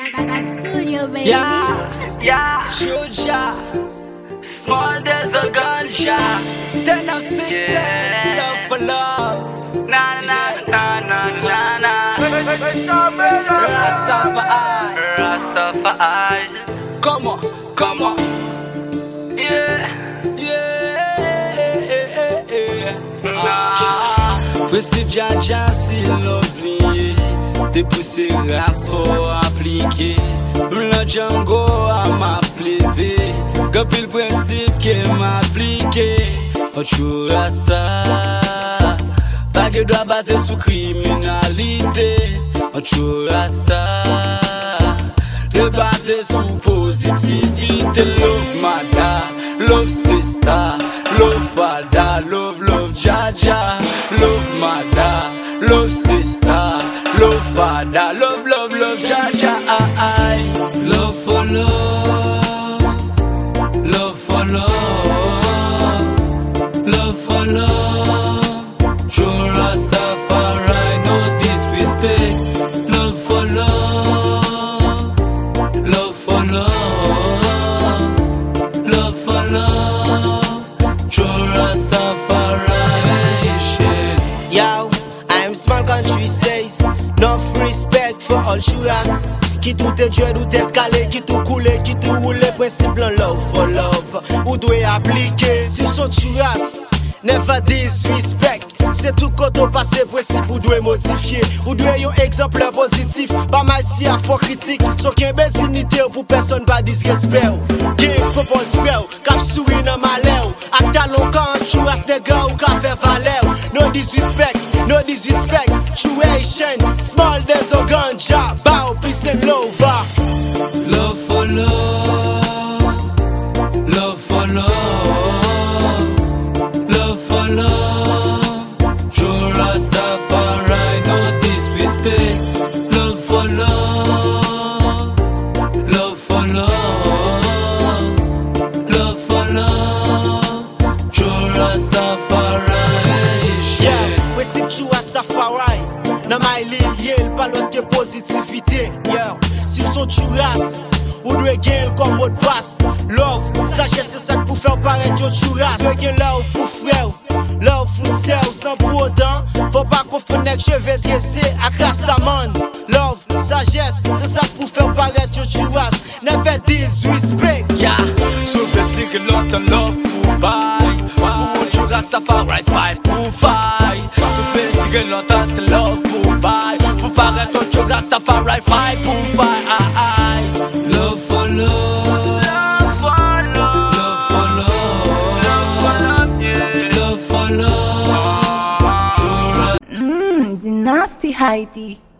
Studio, baby. Yeah, Shuja, small there's a ganja. 10 of 6, yeah. Love for love. Na na na na na na. Rastafari. Come on, come on. Yeah, yeah. Possible Jaja, c'est lovely. Des poussées grâce faut appliquer. Le Django à m'appliquer. Comme le principe qui m'appliqué. Autre rasta. Pas que doit baser sous criminalité. Autre rasta. De baser sous positivité. Love mada, love sister, love father, love Jaja. Love mada, love sister, love father, love Jaja. Love for love, love for love, love for love. Show Rastafari no disrespect. Love for love, love for love, love for love. Show Rastafari shit. Yo, I'm small country says enough respect for all Shuras. Qui tout est Dieu, tout est calé, qui tout coule, qui tout roule, principe en love for love. Ou doit appliquer si son Shuras. Never disrespect. C'est tout quand on passe principe ou doit modifier. Ou doit un exemple positif. Pas mal si à fort critique. Sans qu'un belle dignité pour personne pas disrespect. Qui propose faire, cap souris dans malheur. A talon quand Shuras des gars ou qu'a fait valeur. No disrespect, no disrespect. Situation, small there's a ganja. Bow, peace and love. Love for love, love for love, love for love. Show Rastafari no disrespect. Love for love, love for love, love for love. Show Rastafari shit. Yeah, we see Show Rastafari. Nan ma liye, pas l'autre que positivité. Yeah, si son Shuras, ou doit gagner comme mot de passe. Love, sagesse, c'est ça pour faire paraître au Shuras. Doit gagner love pour frère, love pour sœur, sans pour autant. Faut pas confondre avec chevet dressé à Rastaman. Love, sagesse, c'est ça pour faire paraître au Shuras. Never disrespect. Yeah, so petit que l'autre love pour fight. Pour Show Rastafari fight pour fight. So petit que l'autre c'est love pour fight. Pour paraître au Show Rastafari fight pour fight. Love for love, love for love, love for love, love for love. The nasty Heidi.